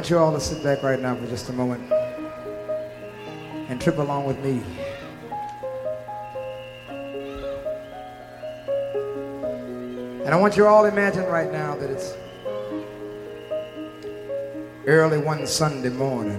want you all to sit back right now for just a moment and trip along with me. And I want you all to imagine right now that it's early one Sunday morning.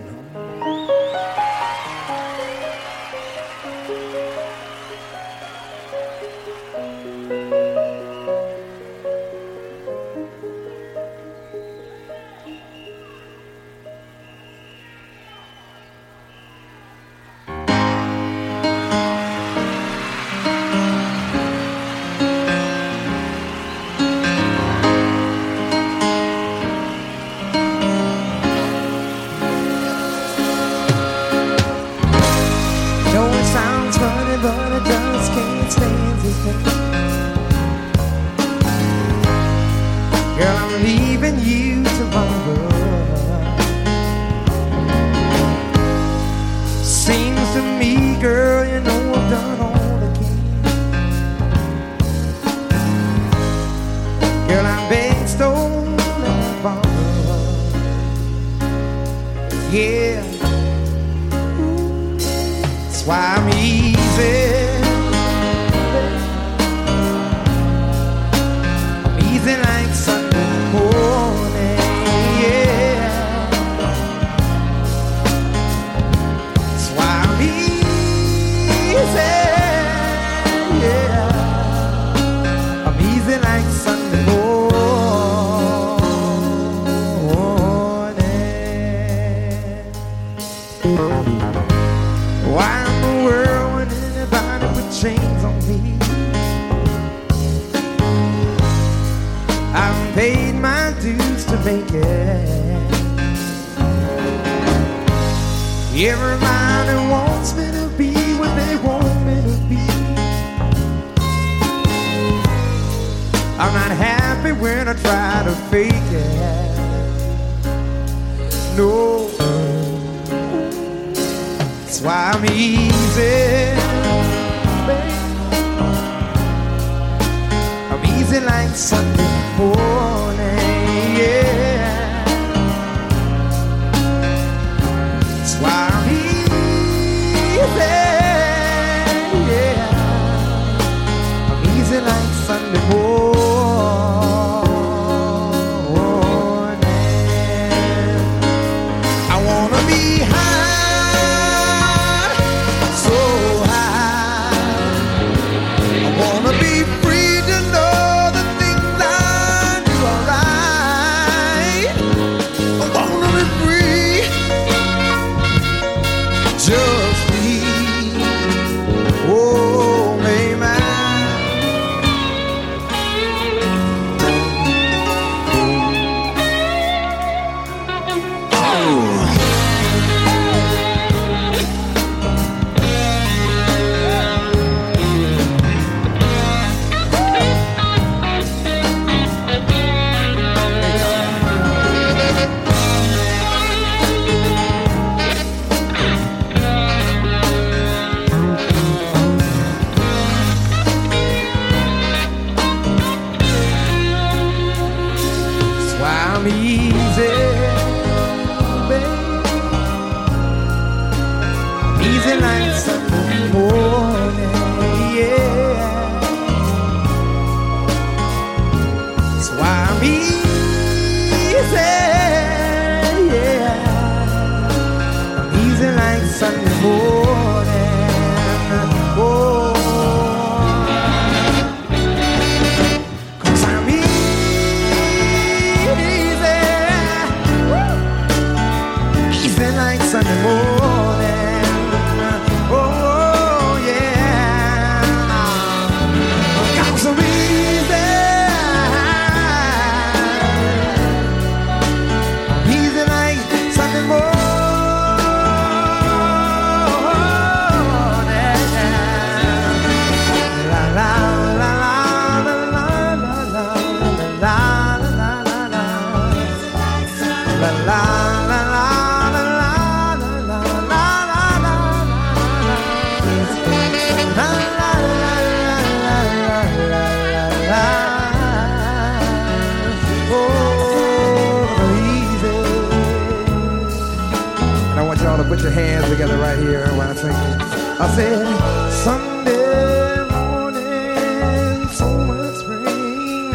to put your hands together right here when I sing. I said, Sunday morning, so much spring.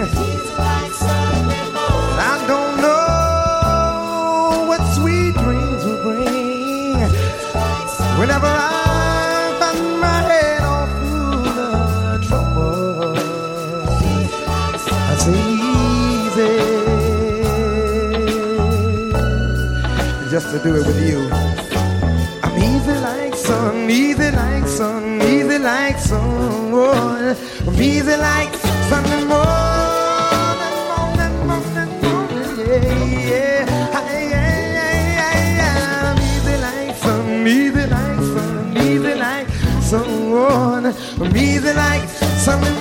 I don't know what sweet dreams will bring. Whenever I find my head all full of trouble, I say easy, just to do it with you. I'm easy like sun, easy like sun, easy like sun. Oh, I'm easy like Sunday morning, morning, yeah, yeah. I'm easy like sun, easy like sun, easy like sun. I'm easy like Sunday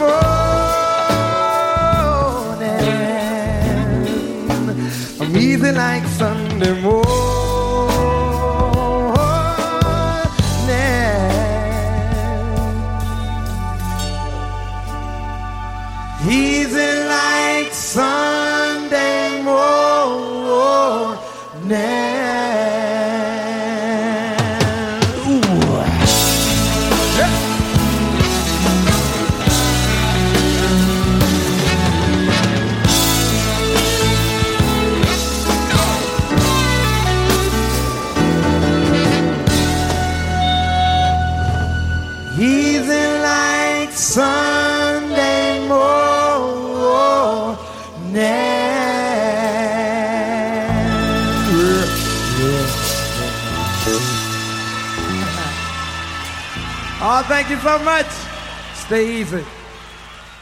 morning. I'm easy like Sunday morning. Easy like Sunday morning. Ooh. Yeah. Easy like Sunday morning. Oh, thank you so much. Stay easy.